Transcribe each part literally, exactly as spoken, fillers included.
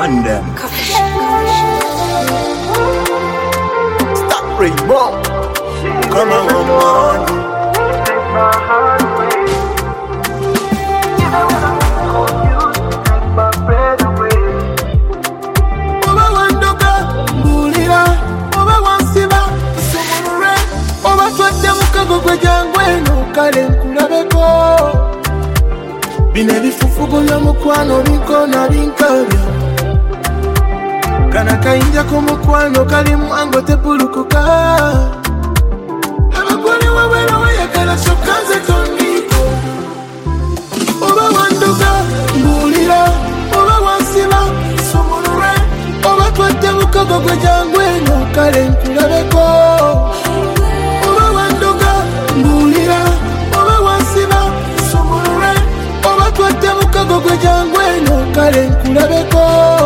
Wonder. Stop Rainbow. Come on, come on. Take my heart away. Even when I'm on you, take my breath away. Oba wandoka, mbulira. Oba wansiba, nsumulule. Oba twadde mukago gwe jangweno, kale nkulabeko. Bino ebifufugo by'omukwano bikona binkabya. Kana kayinja k'omukwano kalimu ango tebulukuka. Abagole wabera wayagala kyokka nze tondiko. Oba wandoga mbulira, oba wansiba nsumulule. Oba twadde mukago gwe jangweno kale nkulabeko. Oba wandoga mbulira, oba wansiba nsumulule. Oba twadde mukago gwe jangweno kale nkulabeko.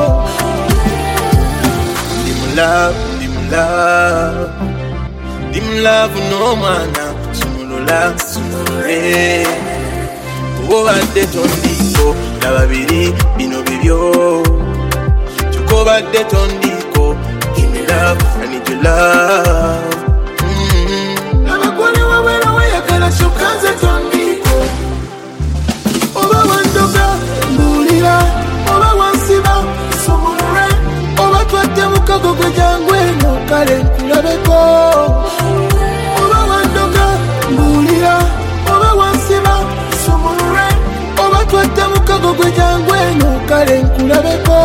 Love, dim love, dim love no mana. Sumulula, sumulule. Tukobadde tondiko, nababiri bino bibyo. Tukobadde tondiko, give me love, I need your love. Mm-hmm. Abagole wabera wayagala kyokka nze tondiko. Oba wandoga mbulira, oba wansiba nsumulule. Oba twadde mukago gwe jangweno kale nkulabeko. Oba wandoga mbulira, oba wansiba nsumulule. Oba twadde mukago gwe jangweno kale nkulabeko.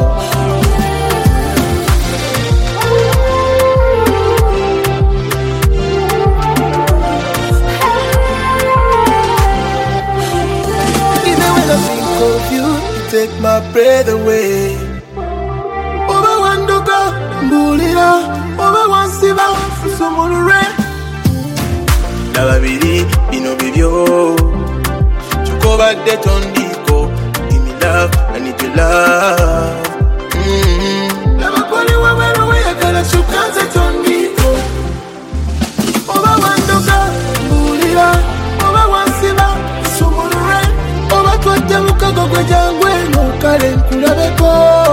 Even when I think of you, you take my breath away. Oba wandoka mbulira, oba wansiba nsumulule. Nababiri bino bibyo. Tukobadde tondiko, give me love, I need your love. Mm-hmm. Abagole wabera wayagala kyokka nze tondiko. Oba wandoka mbulira, oba wansiba nsumulule. Oba twadde mukago gwe jangweno kale nkulabeko.